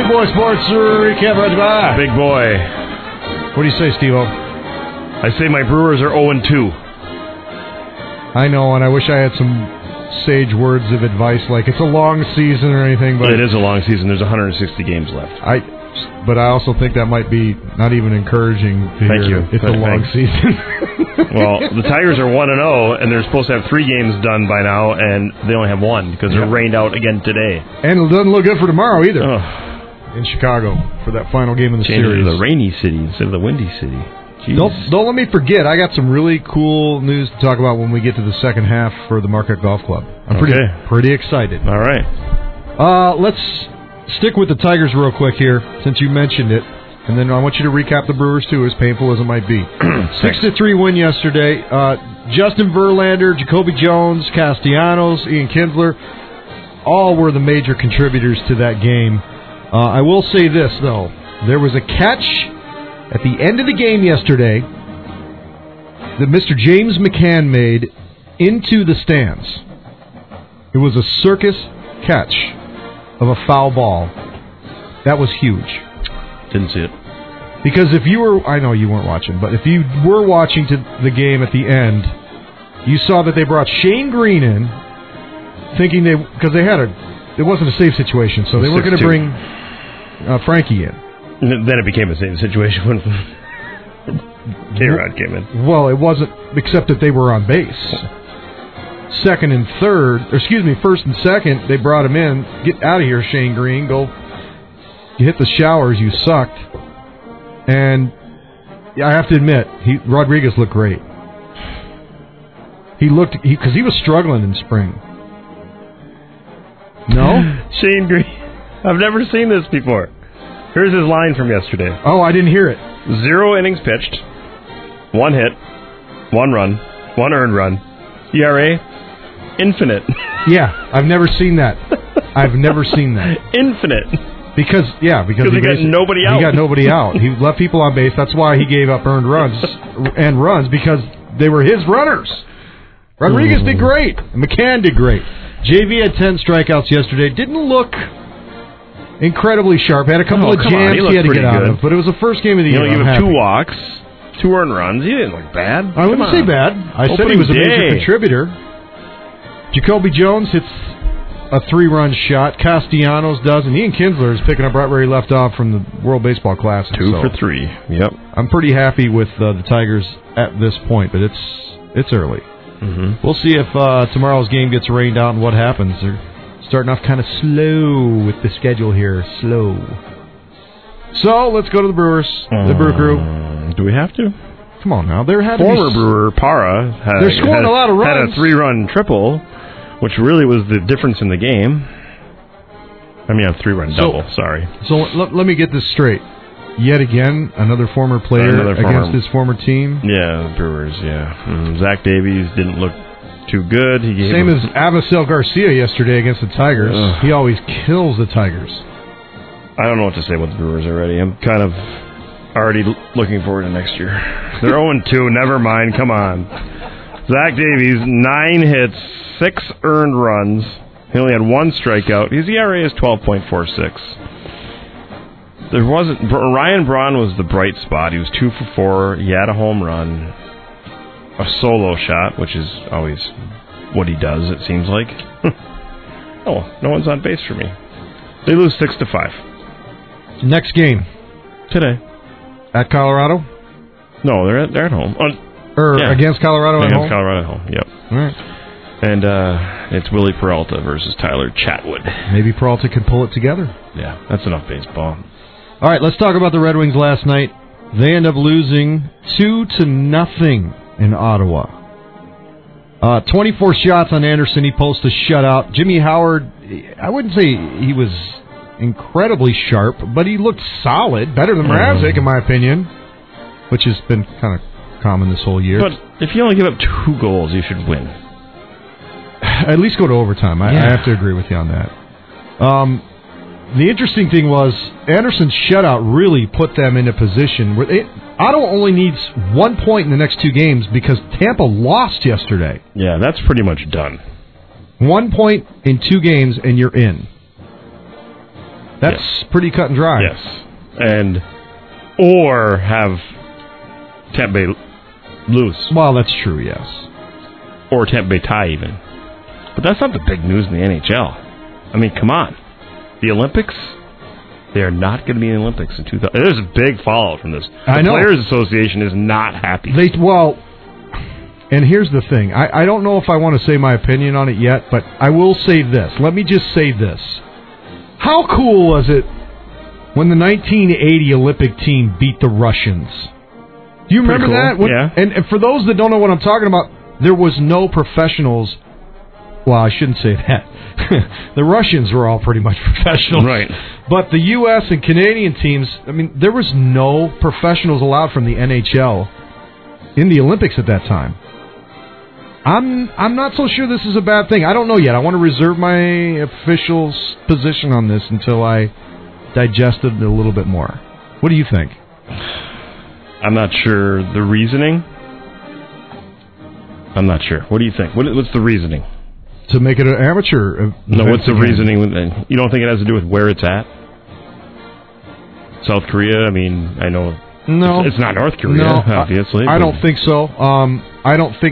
Big Boy Sports recap right by. Big boy. What do you say, Steve-O? I say my Brewers are 0-2. I know, and I wish I had some sage words of advice, like it's a long season or anything. But it is a long season. There's 160 games left. But I also think that might be not even encouraging to Thank hear. you. It's a long season. Well, the Tigers are 1-0, and they're supposed to have 3 games done by now, and they only have 1 because they're rained out again today. And it doesn't look good for tomorrow either. Oh. In Chicago for that final game of the series. The rainy city instead of the windy city. Don't let me forget, I got some really cool news to talk about when we get to the second half for the Marquette Golf Club. I'm pretty excited. All right. Let's stick with the Tigers real quick here, since you mentioned it. And then I want you to recap the Brewers, too, as painful as it might be. 6-3 win yesterday. Justin Verlander, Jacoby Jones, Castellanos, Ian Kinsler, all were the major contributors to that game. I will say this, though. There was a catch at the end of the game yesterday that Mr. James McCann made into the stands. It was a circus catch of a foul ball. That was huge. Didn't see it. Because if you were, I know you weren't watching, but if you were watching to the game at the end, you saw that they brought Shane Green in, thinking because it wasn't a safe situation, so they weren't going to bring Frankie in. Then it became a safe situation when K-Rod came in. Well, it wasn't, except that they were on base. First and second, they brought him in. Get out of here, Shane Green. Go. You hit the showers, you sucked. And I have to admit, Rodriguez looked great. Because he was struggling in spring. No? Shane Green. I've never seen this before. Here's his line from yesterday. Oh, I didn't hear it. 0 innings pitched, 1 hit, 1 run, 1 earned run. ERA, infinite. Yeah, I've never seen that. Infinite. Because he got nobody out. He got nobody out. He left people on base. That's why he gave up earned runs, because they were his runners. Rodriguez did great. McCann did great. JV had 10 strikeouts yesterday. Didn't look incredibly sharp. Had a couple of jams he had to get out of. But it was the first game of the year. You gave him 2 walks, 2 earned runs. He didn't look bad. I wouldn't say bad. I said he was a major contributor. Jacoby Jones hits a 3-run shot. Castellanos does, and Ian Kinsler is picking up right where he left off from the World Baseball Classic. 2 for 3. Yep. I'm pretty happy with the Tigers at this point, but it's early. Mm-hmm. We'll see if tomorrow's game gets rained out and what happens. They're starting off kind of slow with the schedule here. Slow. So let's go to the Brewers, the Brew Crew. Do we have to? Come on now. Former Brewer Para they're scoring a lot of runs. Had a 3-run triple, which really was the difference in the game. I mean, a 3-run double, sorry. So let me get this straight. Yet again, another former player against his former team? Yeah, the Brewers, yeah. Zach Davies didn't look too good. Same as Avisel Garcia yesterday against the Tigers. Ugh. He always kills the Tigers. I don't know what to say about the Brewers already. I'm kind of already looking forward to next year. They're 0-2, never mind, come on. Zach Davies, 9 hits, 6 earned runs. He only had 1 strikeout. His ERA is 12.46. Ryan Braun was the bright spot. He was 2 for 4. He had a home run, a solo shot, which is always what he does, it seems like. Oh, no one's on base for me. They lose 6-5. Next game. Today. At Colorado? No, they're at home. Against Colorado at home? Against Colorado at home, yep. All right. And it's Willie Peralta versus Tyler Chatwood. Maybe Peralta could pull it together. Yeah, that's enough baseball. All right, let's talk about the Red Wings last night. They end up losing 2-0 in Ottawa. 24 shots on Anderson. He posts a shutout. Jimmy Howard, I wouldn't say he was incredibly sharp, but he looked solid. Better than Mrazek, in my opinion, which has been kind of common this whole year. But if you only give up 2 goals, you should win. At least go to overtime. I have to agree with you on that. The interesting thing was Anderson's shutout really put them in a position where Ottawa only needs 1 point in the next 2 games because Tampa lost yesterday. Yeah, that's pretty much done. 1 point in 2 games and you're in. That's pretty cut and dry. Yes. Or have Tampa Bay lose. Well, that's true, yes. Or Tampa Bay tie even. But that's not the big news in the NHL. I mean, come on. The Olympics, they are not going to be in the Olympics in 2000. There's a big fallout from this. The Players Association is not happy. And here's the thing. I don't know if I want to say my opinion on it yet, but I will say this. Let me just say this. How cool was it when the 1980 Olympic team beat the Russians? Do you remember that? Yeah. And for those that don't know what I'm talking about, there was no professionals. Well, I shouldn't say that. The Russians were all pretty much professionals. Right. But the U.S. and Canadian teams, I mean, there was no professionals allowed from the NHL in the Olympics at that time. I'm not so sure this is a bad thing. I don't know yet. I want to reserve my official position on this until I digest it a little bit more. What do you think? I'm not sure the reasoning. I'm not sure. What do you think? What's the reasoning? To make it an amateur. No, what's the reasoning? You don't think it has to do with where it's at? South Korea? I mean, I know. No. It's not North Korea, obviously. I don't think so. I don't think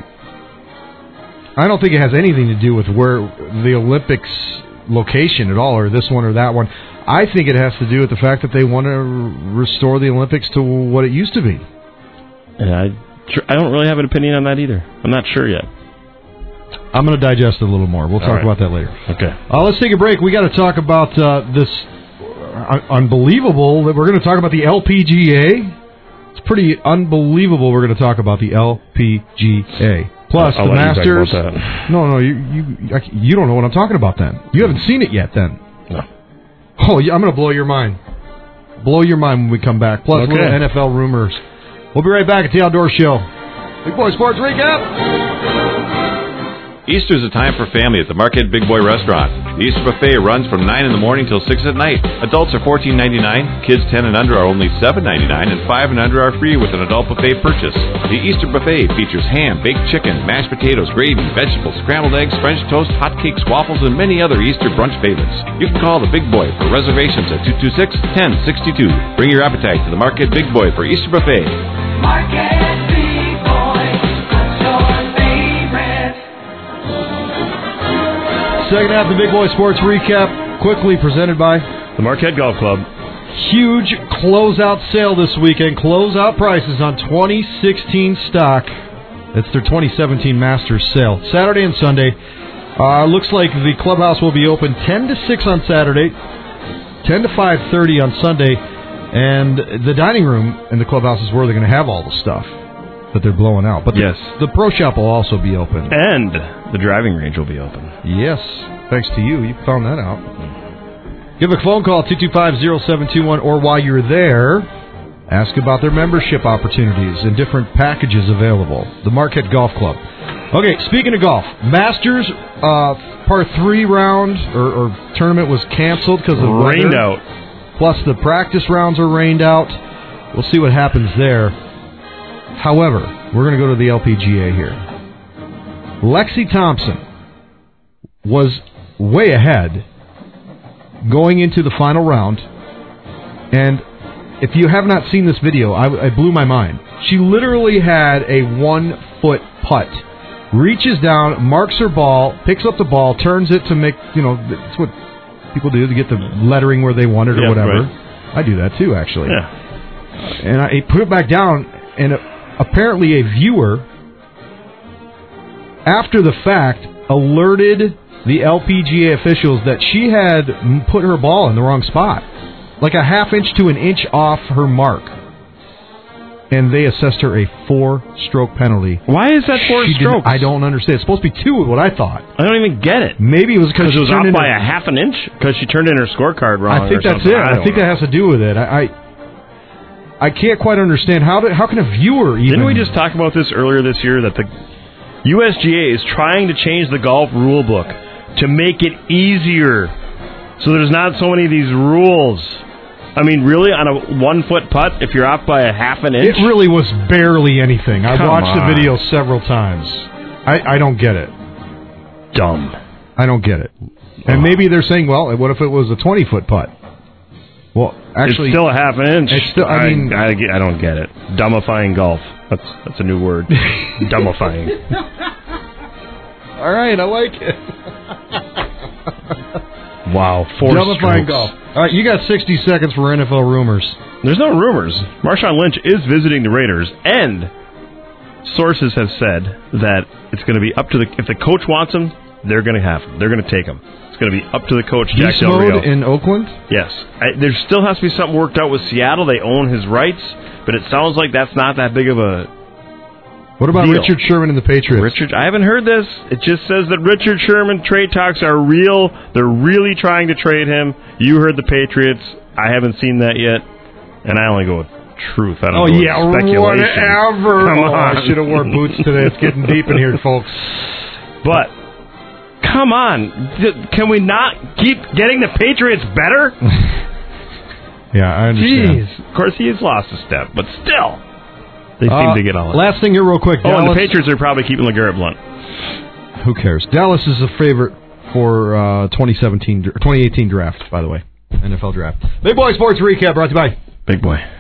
it has anything to do with where the Olympics location at all, or this one or that one. I think it has to do with the fact that they want to restore the Olympics to what it used to be. And I don't really have an opinion on that either. I'm not sure yet. I'm going to digest it a little more. We'll talk about that later. Okay. Let's take a break. We got to talk about this unbelievable that we're going to talk about the LPGA. It's pretty unbelievable. We're going to talk about the LPGA. Plus I'll the Masters. No, you don't know what I'm talking about. Then you haven't seen it yet. Then. No. Oh, yeah, I'm going to blow your mind. Blow your mind when we come back. Plus little NFL rumors. We'll be right back at the Outdoor Show. Big Boy Sports Recap. Easter's a time for family at the Marquette Big Boy Restaurant. The Easter Buffet runs from 9 in the morning till 6 at night. Adults are $14.99, kids 10 and under are only $7.99, and 5 and under are free with an adult buffet purchase. The Easter Buffet features ham, baked chicken, mashed potatoes, gravy, vegetables, scrambled eggs, French toast, hotcakes, waffles, and many other Easter brunch favorites. You can call the Big Boy for reservations at 226-1062. Bring your appetite to the Marquette Big Boy for Easter Buffet. Marquette Big Boy, what's your favorite? Second half of the Big Boy Sports Recap, quickly presented by the Marquette Golf Club. Huge closeout sale this weekend. Closeout prices on 2016 stock. That's their 2017 Masters sale. Saturday and Sunday. Looks like the clubhouse will be open 10 to 6 on Saturday, 10 to 5:30 on Sunday, and the dining room in the clubhouse is where they're going to have all the stuff that they're blowing out. But the pro shop will also be open. And the driving range will be open. Yes, thanks to you. You found that out. Give a phone call, 225-0721, or while you're there, ask about their membership opportunities and different packages available. The Marquette Golf Club. Okay, speaking of golf, Masters Par 3 round or tournament was canceled because of rained out. Plus the practice rounds are rained out. We'll see what happens there. However, we're going to go to the LPGA here. Lexi Thompson was way ahead going into the final round. And if you have not seen this video, I blew my mind. She literally had a 1-foot putt. Reaches down, marks her ball, picks up the ball, turns it to make, that's what people do to get the lettering where they want it or whatever. Right. I do that too, actually. Yeah. And I put it back down, and apparently a viewer, after the fact, alerted the LPGA officials that she had put her ball in the wrong spot. Like a half inch to an inch off her mark. And they assessed her a 4-stroke penalty. Why is that 4 strokes? I don't understand. It's supposed to be 2 is what I thought. I don't even get it. Maybe it was because it was off by a half an inch? Because she turned in her scorecard wrong. I think that's it. I think that has to do with it. I can't quite understand. How can a viewer even... Didn't we just talk about this earlier this year, that the USGA is trying to change the golf rule book to make it easier so there's not so many of these rules? I mean, really, on a 1-foot putt, if you're off by a half an inch? It really was barely anything. I've watched the video several times. I don't get it. Dumb. I don't get it. And maybe they're saying, well, what if it was a 20-foot putt? Well, actually, it's still a half an inch. It's still, I mean, I don't get it. Dumbifying golf. That's a new word. Dumbifying. All right, I like it. Wow, 4 Dumbifying strokes. golf. All right, you got 60 seconds for NFL rumors. There's no rumors. Marshawn Lynch is visiting the Raiders, and sources have said that it's going to be up to if the coach wants him, they're going to have him. They're going to take him. It's going to be up to the coach, Jack Beast Del Rio. mode in Oakland? Yes. There still has to be something worked out with Seattle. They own his rights, but it sounds like that's not that big of a What about deal. Richard Sherman and the Patriots? I haven't heard this. It just says that Richard Sherman trade talks are real. They're really trying to trade him. You heard the Patriots. I haven't seen that yet, and I only go with truth. I don't go with speculation. whatever. Come on. I should have worn boots today. It's getting deep in here, folks. But come on, can we not keep getting the Patriots better? Yeah, I understand. Jeez. Of course, he has lost a step, but still, they seem to get all that. Last thing here, real quick. Oh, and the Dallas, Patriots are probably keeping LeGarrette Blount. who cares? Dallas is a favorite for 2018 draft, by the way. NFL draft. Big Boy Sports Recap brought to you by Big Boy.